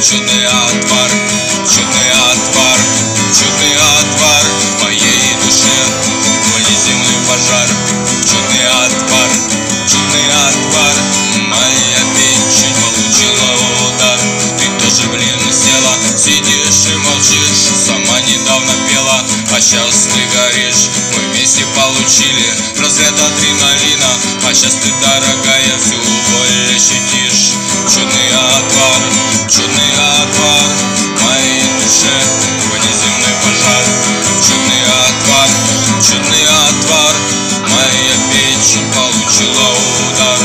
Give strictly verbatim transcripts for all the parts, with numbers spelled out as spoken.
чудный отвар, чудный отвар, чудный отвар моей душе, внеземный пожар, чудный отвар, чудный отвар, моя печень получила удар. Ты тоже, блин, села, сидишь и молчишь, сама недавно пела, а сейчас ты горишь. Мы вместе получили разряд адреналина, а сейчас ты, дорогая, всю боль ощутишь. Чудный отвар, чудный отвар моей душе, внеземный пожар, чудный отвар, чудный отвар, моя печень получила удар.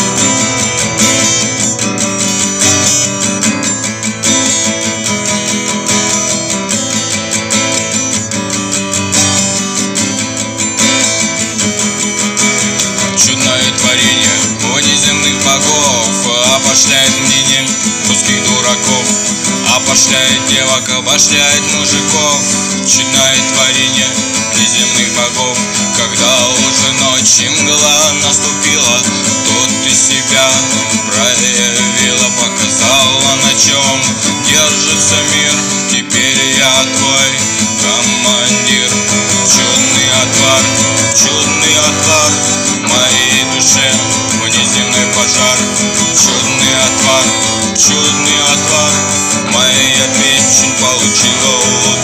Чудное творение внеземных богов опошляет мнение русских дураков, опошляет девок, обошляет мужиков. Чудное творение внеземных богов. Когда уже ночь и мгла наступила, тут ты себя проявила, показала, на чем держится мир. Теперь я твой командир. Чудный отвар, чудный отвар моей душе, внеземный пожар, чудный отвар, чудный отвар, моя печень получила удар.